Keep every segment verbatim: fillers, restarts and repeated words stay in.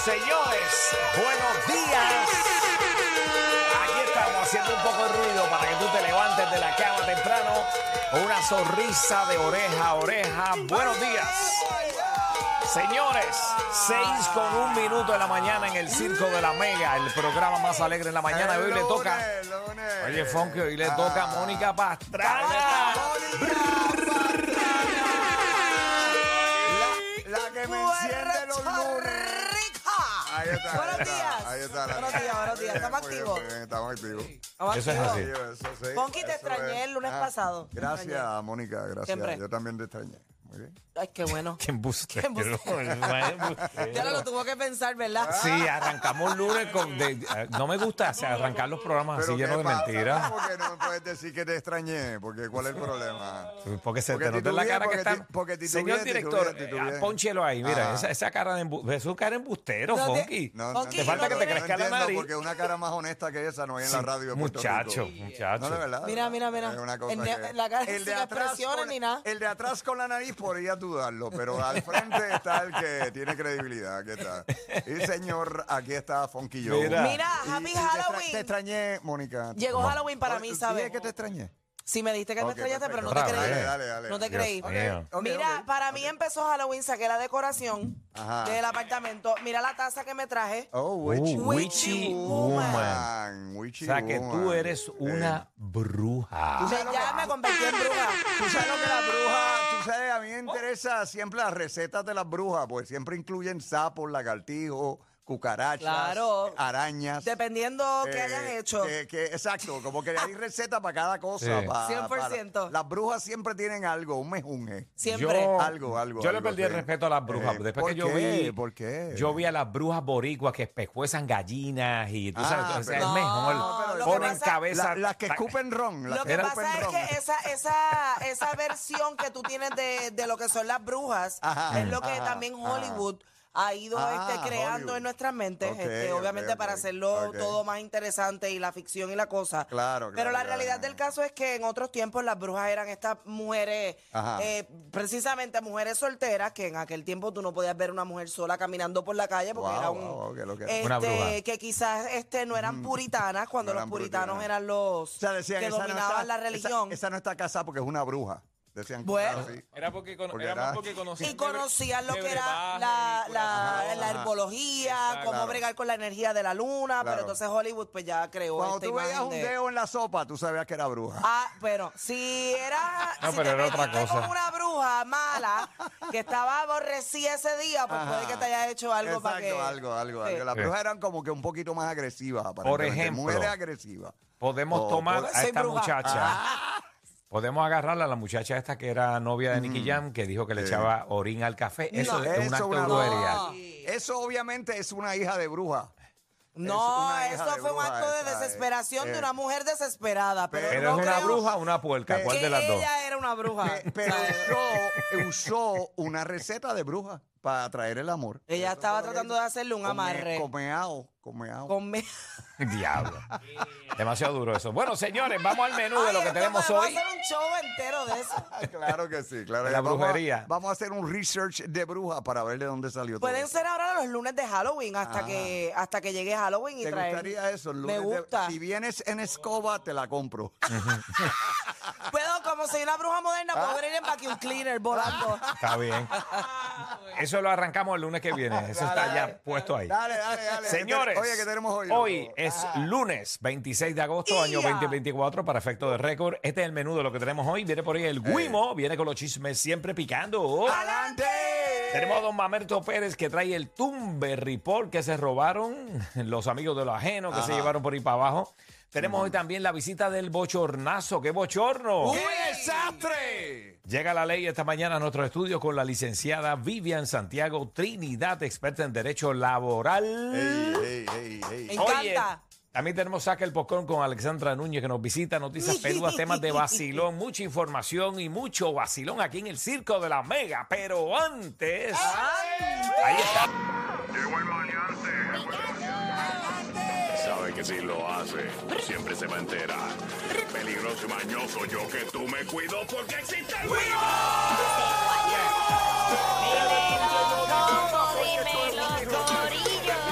señores, buenos días. Aquí estamos haciendo un poco de ruido para que tú te levantes de la cama temprano con una sonrisa de oreja a oreja. Buenos días. Señores, seis con un minuto de la mañana en el Circo de la Mega, el programa más alegre en la mañana. Hoy le toca... Oye, Funky, hoy le toca a Mónica Pastrana. La que me enciende los lunes. Ahí está. Buenos días. Ahí está. Buenos días, buenos días. ¿Estamos Muy bien, activos? muy bien, estamos activos. Estamos Eso es activos. así. Eso sí, Ponky, te eso extrañé es. el lunes Ah, pasado. Te Gracias, extrañé. Mónica, gracias. Siempre. Yo también te extrañé. Muy bien. Ay, qué bueno. Qué embustero. Qué embustero. Ya no lo tuvo que pensar, ¿verdad? Sí, arrancamos lunes con... de- eh, no me gusta o sea, arrancar los programas así Pero llenos de ¿qué pasa? mentiras. Porque no me puedes decir que te extrañé, porque ¿cuál es el problema? Porque se Porque te nota en la titubeé, cara que porque está... ti- porque titubeé, Señor titubeé, director, titubeé. eh, pónchelo ahí. Mira, Ajá. esa, esa cara de embu- es un cara de embustero, No te- Funky. No, Ponky, Te falta no que te tiene- crezca la entiendo, nariz. porque una cara más honesta que esa no hay en la radio de Puerto Muchacho, Rico. muchacho. No, de verdad. Mira, mira, mira. Es una cosa El ne- que- la cara el sin expresiones con, ni nada. El de atrás con la nariz podría dudarlo, pero al frente está el que tiene credibilidad. Aquí está. Y señor, aquí está Funky Joe. Mira. Mira, Y- Happy y te extra- Halloween. Te extrañé, Mónica. Llegó No. Halloween para mí, ¿sabes? Dije que te extrañé. Sí, me dijiste que me Ok, extrañaste, pero no perfecto. te Otra creí. vez. Dale, dale. No te Dios creí. mío. Ok, Mira, ok, para ok. mí empezó Halloween, saqué la decoración Ajá. del apartamento. Mira la taza que me traje. Oh, witchy, Uh, witchy woman. Witchy O sea, que tú woman. eres una Eh, bruja. Me- ya me convertí en bruja. Tú sabes lo que las brujas, tú sabes, a mí me interesa siempre las recetas de las brujas, pues siempre incluyen sapos, lagartijos, cucarachas, Claro. arañas. Dependiendo qué Eh, hayas hecho. que- que- exacto, como que hay receta para cada cosa. Sí. pa- cien por ciento. para- las brujas siempre tienen algo, un mejunje. Siempre. Yo- Algo, algo. Yo le algo, perdí el sí. respeto a las brujas. Eh, Después ¿por que yo qué? vi. ¿Por qué? Yo vi a las brujas boricuas que espejuezan gallinas y tú sabes, Ah, o sea, pero- es mejor. No, pero lo que Ponen pasa- cabeza. La- las que escupen ron. Las Lo que que pasa escupen es ron. que esa, esa, esa versión que tú tienes de, de lo que son las brujas Ajá, es lo que ajá, también ajá. Hollywood ha ido Ah, este, creando Hollywood. en nuestras mentes, Ok, este, ok, obviamente ok, para hacerlo ok. todo más interesante y la ficción y la cosa. Claro, Pero claro, la claro. realidad del caso es que en otros tiempos las brujas eran estas mujeres, Ajá. eh, precisamente mujeres solteras, que en aquel tiempo tú no podías ver una mujer sola caminando por la calle porque Wow, era un... wow, qué lo que- este, Una bruja. que quizás este, no eran puritanas cuando No los eran puritanos puritanas. eran los O sea, decían, que esa no dominaban está- la esa- religión. Esa, no está casada porque es una bruja. Decían que Bueno. estaba así. Era porque, cono- Porque era era- más porque conocían Y conocían lo de que era brebaje la, y la, corazón. la Ajá. herbología, Exacto. cómo Claro. bregar con la energía de la luna, Claro. pero entonces Hollywood pues ya creó Cuando esta tú veías imagen un de... dedo en la sopa, tú sabías que era bruja. Ah, pero si era, No, si pero te era otra metiste cosa. con una bruja mala que estaba aborrecida ese día, pues Ajá. puede que te haya hecho algo para Exacto, que... algo, algo, Sí. algo. Las Sí. brujas eran como que un poquito más agresivas, Por aparentemente. ejemplo. Mujeres agresivas. Podemos Oh, tomar pues, a soy esta bruja. muchacha. Podemos agarrarla a la muchacha esta que era novia de Nicky Jam, que dijo que le Sí. echaba orín al café. Eso No. es un Eso acto de una- brujería. No. Eso obviamente es una hija de bruja. No, una hija eso de fue un bruja acto de esa, eh. desesperación de Eh. una mujer desesperada. Pero, Pero no es una creo bruja o una puerca. que ¿Cuál de que las dos? ella era una bruja. Pe- Pero usó, usó una receta de bruja para atraer el amor. Ella Eso estaba fue lo que tratando hizo. de hacerle un Come- amarre. Comeao, comeao. Con me- Diablo. Demasiado duro eso. Bueno, señores, vamos al menú de lo Ay, que esto tenemos podemos hoy. hacer un show entero de eso. Claro que sí, claro. La Vamos a- brujería. Vamos a, hacer un research de bruja para ver de dónde salió todo. Pueden esto. ser ahora los lunes de Halloween hasta Ajá. que hasta que llegue Halloween y ¿Te traer. gustaría eso? el Me lunes de- gusta. si vienes en escoba, te la compro. Puedo, como soy una bruja moderna, Ah. puedo venir en vacuum cleaner volando. Está bien. Eso lo arrancamos el lunes que viene. Eso está Dale, ya puesto ahí. Dale, dale, dale. Señores, Oye, ¿qué tenemos hoy? Hoy loco? es lunes veintiséis de agosto, año ¡Ia! veinte veinticuatro, para efecto de récord. Este es el menú de lo que tenemos hoy. Viene por ahí el Guimo, viene con los chismes siempre picando. ¡Adelante! Tenemos a don Mamerto Pérez que trae el Tumber Report que se robaron los amigos de lo ajeno, que se Ajá. llevaron por ahí para abajo. Tenemos hoy también la visita del bochornazo. ¡Qué bochorno! ¡Qué desastre! Llega la ley esta mañana a nuestro estudio con la licenciada Vivian Santiago Trinidad, experta en Derecho Laboral. Ey, ey, ey, ey. Me encanta. También tenemos Saca el Popcorn con Alexandra Núñez que nos visita, noticias peludas, temas de vacilón, mucha información y mucho vacilón aquí en el Circo de la Mega. Pero antes... Ahí está. Llegó el maleante. Sabe que si lo hace, siempre se va a enterar. Peligroso y mañoso, yo que tú me cuido porque existe el vivo. Dímelo, dímelo, corillo.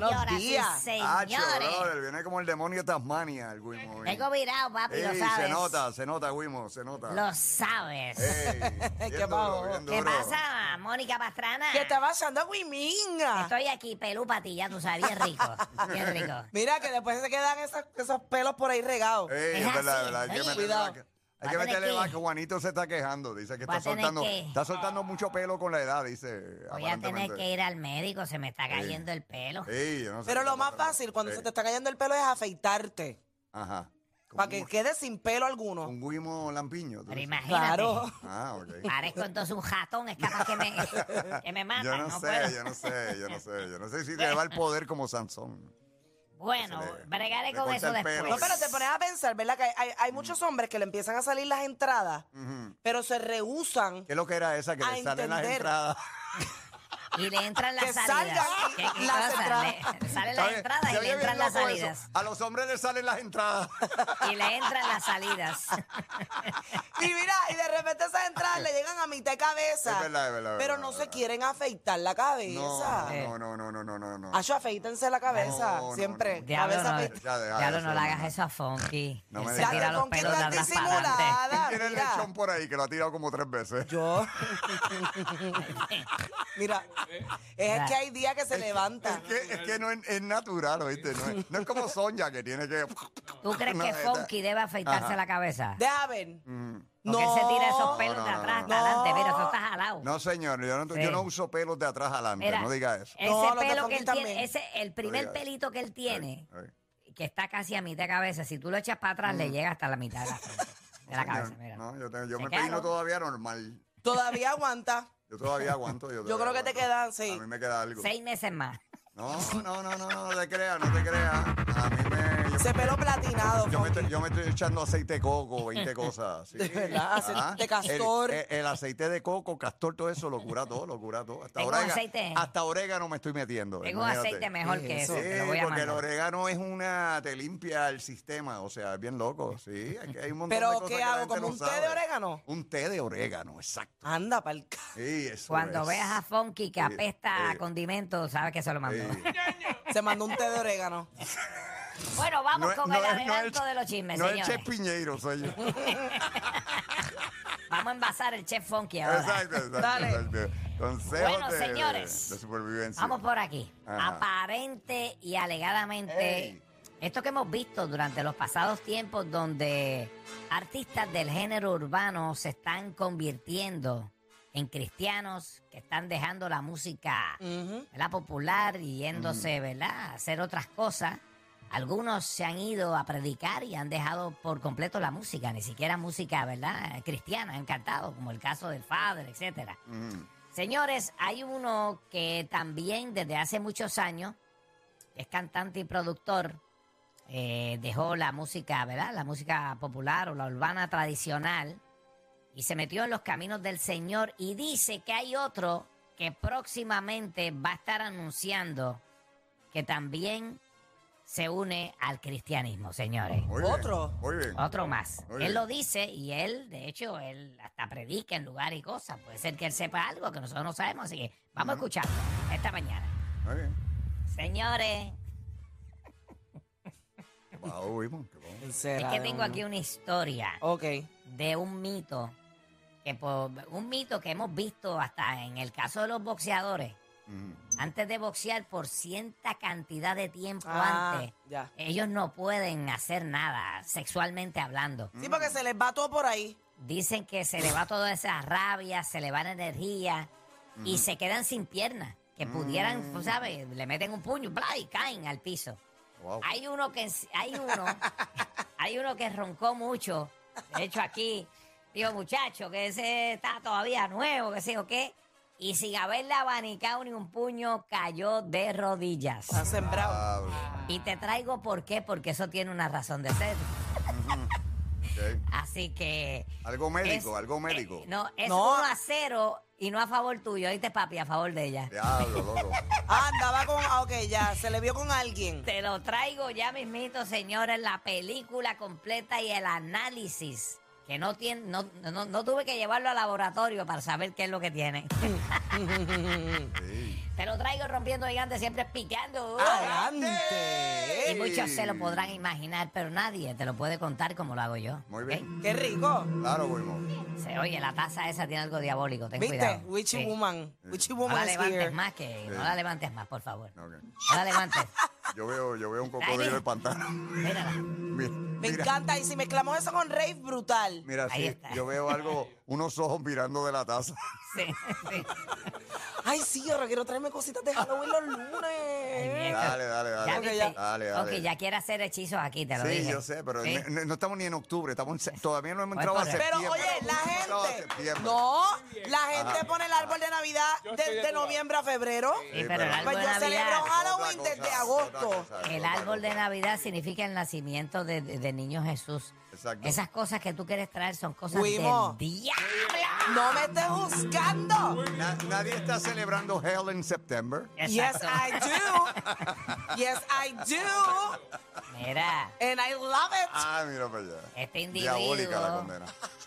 Buenos días. y Hacho, señores. brother, viene como el demonio de Tasmania, el Wimo. Tengo virado, papi, Ey, lo sabes. se nota, se nota, Wimo, se nota. Lo sabes. Ey, bien ¿Qué duro, pasó? bien ¿Qué duro. pasa, Mónica Pastrana? ¿Qué está pasando, Wiminga? Estoy aquí, pelú para ti, ya tú sabes, bien rico, bien rico. Mira que después se quedan esos, esos pelos por ahí regados. Ey, Es es verdad, así, es verdad, hay que oye. meterle Cuidado. vaca. Hay Va que a tener meterle que- vaca. Juanito se está quejando, dice que Va está a tener soltando, que- está soltando mucho pelo con la edad, dice. Voy a tener aparentemente. que ir al médico, se me está cayendo el pelo. Ey, yo no sé Pero qué lo está más pasando. fácil cuando Ey, se te está cayendo el pelo es afeitarte. Ajá. Como Para que un- quede sin pelo alguno. Un Wimo lampiño. tú Pero dices. imagínate. Claro. Ah, ok. Parezco entonces un jatón, es capaz que me, que me mata. Yo no, no sé, puedo. yo no sé, yo no sé. Yo no sé si te va el poder como Sansón. Bueno, Se le- bregaré le con corta eso el pelo. después. No, pero te pones a pensar, ¿verdad? Que hay, hay- hay muchos hombres que le empiezan a salir las entradas, Ujú. pero se rehusan. ¿Qué es lo que era esa que A le salen las entender. entradas? Y le entran las Que salidas. salgan ¿Qué, qué las cosa? entradas. Le, salen Está las bien, entradas se y oye le bien entran las loco eso. salidas. A los hombres les salen las entradas. Y le entran las salidas. Y mira, y de repente esas entradas le llegan a mitad de cabeza. Es verdad, es verdad, es Pero verdad, no es se verdad. quieren afeitar la cabeza. No, no, no, no, no, no, no. Acho, afeítense la cabeza, No, no, siempre. no. Diablo, Cabeza no, afeitada. Ya, deja diablo, eso, no le hagas hermano. eso a Funky. No Él me se digas. tira Ya, los ¿con quién pelos de estás atrás para adelante. disimulada? Tiene el Mira. lechón por ahí que lo ha tirado como tres veces. Yo. Mira, es que hay días que se levanta. Es que, es que no es, es natural, ¿oíste? No es, no es como Sonja que tiene que. ¿Tú crees No, que esta- Funky debe afeitarse Ajá. la cabeza? Deja ver. Mm. Porque él se tira esos pelos No, de no, no, atrás no. para adelante. No. Mira, eso está jalado. No, señor, yo no, Sí. yo no uso pelos de atrás adelante, Mira, no diga eso. Ese No, los de pelo que Funky él también. tiene, ese, el primer digas eso. pelito que él tiene, Ay, que está casi a mitad de cabeza, si tú lo echas para atrás, le llega hasta la mitad de la, frente, de la señor, cabeza. Mira. No, yo, te- yo Se me quedaron. peino todavía normal. Todavía aguanta. Yo todavía aguanto. Yo, Yo todavía creo que te aguanto. quedan, sí. A mí me queda algo. Seis meses más. No, no, no, no, no, no te creas, no te creas. A mí me. Yo, Ese pelo platinado, yo me, Funky. estoy, yo me estoy echando aceite de coco, veinte cosas. Sí. De verdad, aceite Ajá. de castor. El, el- el aceite de coco, castor, todo eso lo cura todo, lo cura todo. Hasta Tengo orégano, aceite. hasta orégano me estoy metiendo. Tengo un imagínate. aceite mejor ¿Qué que es eso. eso? Te lo Sí, voy a porque el mandar. orégano es una, te limpia el sistema, o sea, es bien loco, sí, hay, hay un montón de Pero, cosas ¿qué que la hago? gente ¿Como no un té sabe. de orégano? Un té de orégano, exacto. Anda, pa'l c... Sí, eso Cuando es. veas a Funky que Sí, apesta a sí. condimento, sabes que se lo mandó. Sí. Se mandó un té de orégano. Bueno, vamos No es- con no el es- no es- adelanto de los chismes, No es señores. Chef Piñeiro, soy yo. Vamos a envasar el Chef Funky ahora. Exacto, exacto. Dale. exacto. Consejos Bueno, de, señores. de supervivencia. Vamos por aquí. Ajá. Aparente y alegadamente, Ey. esto que hemos visto durante los pasados tiempos donde artistas del género urbano se están convirtiendo en cristianos que están dejando la música Ujú. ¿verdad? popular y yéndose ¿verdad? a hacer otras cosas. Algunos se han ido a predicar y han dejado por completo la música, ni siquiera música ¿verdad? cristiana, han cantado, como el caso del Father, etcétera. Mm. Señores, hay uno que también desde hace muchos años es cantante y productor, eh, dejó la música, ¿verdad? La música popular o la urbana tradicional y se metió en los caminos del Señor y dice que hay otro que próximamente va a estar anunciando que también se une al cristianismo, señores. Muy bien, Otro. Muy bien. Otro más. Muy él bien. lo dice y él, de hecho, él hasta predica en lugares y cosas. Puede ser que él sepa algo que nosotros no sabemos, así que vamos a escucharlo esta mañana. Muy bien. Señores, Wow, vimos, qué bueno. ¿En es serio? que tengo aquí una historia Ok. de un mito, que por, un mito que hemos visto hasta en el caso de los boxeadores. Mm. Antes de boxear por cierta cantidad de tiempo Ah, antes, ya. ellos no pueden hacer nada sexualmente hablando. Sí, porque se les va todo por ahí. Dicen que se le va toda esa rabia, se le va la energía y se quedan sin piernas. Que pudieran, tú ¿sabes? Le meten un puño ¡bla! Y caen al piso. Wow. Hay uno que hay uno, hay uno que roncó mucho. De hecho, aquí, digo, muchacho, que ese está todavía nuevo, que sé yo qué. Y sin haberle abanicado ni un puño, cayó de rodillas. Está sembrado. Diablo. Y te traigo por qué, porque eso tiene una razón de ser. Ok. Así que. Algo médico, es- algo médico. eh, no, es No. uno a cero y no a favor tuyo. ¿Oíste, papi? A favor de ella. Diablo, loco. Ah, andaba con... Ah, ok, ya. Se le vio con alguien. Te lo traigo ya mismito, señores, la película completa y el análisis que no tiene, no, no, no tuve que llevarlo al laboratorio para saber qué es lo que tiene. Sí. Te lo traigo rompiendo gigante, siempre picando. ¡Adelante! Y muchos se lo podrán imaginar, pero nadie te lo puede contar como lo hago yo. Muy ¿ok? bien. ¡Qué rico! Claro, Wimo. Se oye, la taza esa tiene algo diabólico, ten ¿Viste? cuidado. Witchy Sí. Woman. Witchy No la Woman is levantes here. más, que no la levantes más, por favor. Ok. No la levantes. Yo veo, yo veo un Ay, cocodrilo mira. de pantano. Mírala. Mira, Me mira, encanta. Y si mezclamos eso con rave, brutal. mira, Ahí sí, está. yo veo algo, unos ojos mirando de la taza. Sí, sí. Ay, sí, ahora quiero traerme cositas de Halloween los lunes. bien. Dale, dale, dale. Ya Ok, viste. ya. Dale, dale. Ok, ya quiere hacer hechizos aquí, te lo Sí, dije. yo sé, pero ¿Sí? ne- no, estamos ni en octubre, estamos en se- todavía no hemos Bueno, entrado a pero- septiembre. Pero oye, la No hemos entrado a gente. septiembre. No, la gente Ajá. pone el árbol de Navidad desde noviembre a febrero. Sí, pero el pero- árbol Pues de yo celebro Navidad, Halloween Otra desde cosa, agosto. otra cosa, el otra árbol de cosa. Navidad significa el nacimiento de, de, de niño Jesús. Exacto. Esas cosas que tú quieres traer son cosas Wimo. del diablo. No me estés juzgando. Na- nadie está celebrando Hell in September. Yes, Exacto. I do. Yes, I do. Mira, And I love it. Ah, mira para allá. este individuo Diabólica la condena.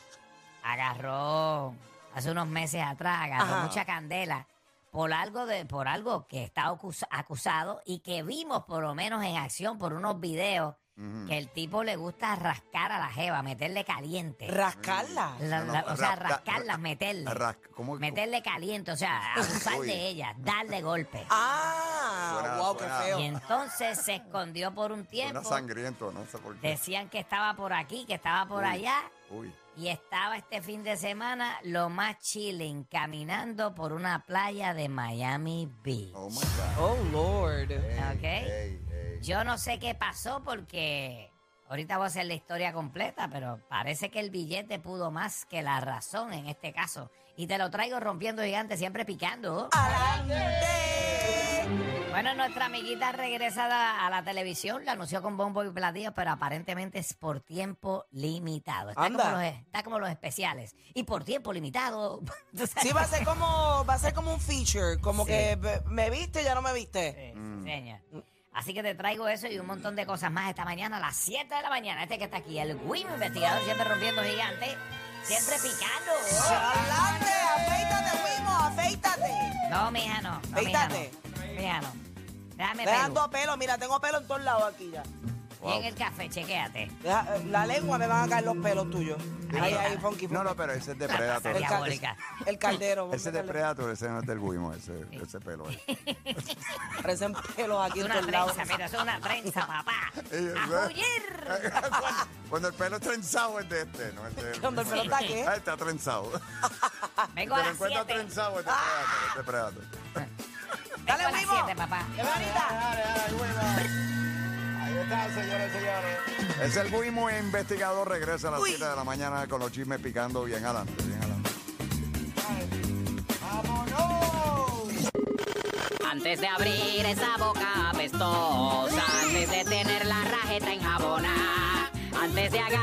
agarró, hace unos meses atrás, agarró Ajá. mucha candela por algo, de, por algo que está acus- acusado y que vimos por lo menos en acción por unos videos que el tipo le gusta rascar a la jeva, meterle caliente. Rascarla. La- No, no, la- o sea, rasca- rascarlas, meterle. Ras- ¿cómo- Meterle caliente, o sea, abusar Uy. de ella, darle golpe. Ah, Suena- wow, qué suena- feo. Y entonces se escondió por un Suena tiempo. sangriento, no sé por qué. Decían que estaba por aquí, que estaba por Uy. allá. Uy. Y estaba este fin de semana lo más chilling, caminando por una playa de Miami Beach. Oh my God. Oh, Lord. ¿Ok? Ey, ey. Yo no sé qué pasó porque ahorita voy a hacer la historia completa, pero parece que el billete pudo más que la razón en este caso. Y te lo traigo rompiendo gigante, siempre picando. ¡Adelante! Bueno, nuestra amiguita regresada a la televisión, la anunció con bombo y platillo, pero aparentemente es por tiempo limitado. Está, Anda. como los, está como los especiales. Y por tiempo limitado. ¿tú sabes? Sí, va a ser como, va a ser como un feature, como Sí. que ve- me viste, ya no me viste. Sí, sí, señor. Así que te traigo eso y un montón de cosas más esta mañana a las siete de la mañana. Este que está aquí, el Wimo investigador, siempre rompiendo gigante, siempre picando. ¡Adelante! ¡Afeítate, Wimo! ¡Afeítate! No, mija, no. no Afeítate. Mija, no. Mija, no. Déjame Dejando pelo. a pelo, mira, tengo pelo en todos lados aquí ya. Y en el café, chequéate. Deja- eh, la lengua me van a caer los pelos tuyos. Ahí, Ahí ahí, está. funky, No, funky. no, pero ese es de La Predator. taza El, cal- diabólica. el caldero. Ese es de Predator, ese no es del Wimo, ese, ese pelo. ahí. Parecen pelos aquí Es en una todos lados. trenza, mira, es una trenza, papá. Ey, ¡A ¿verdad? huir! cuando, cuando el pelo es trenzado es de este, no es de Cuando el pelo está qué? Ah, está trenzado. Vengo Te a lo las encuentras siete. trenzado es de Predator, es de Predator. Vengo Dale, a las Wimo. siete, papá. ¿Qué bonita? Ahí está, señores y señores. Es el Wimo investigador, regresa a las Uy. siete de la mañana con los chismes picando bien adelante, bien adelante. Antes de abrir esa boca apestosa, antes de tener la rajeta enjabonada, antes de agarrar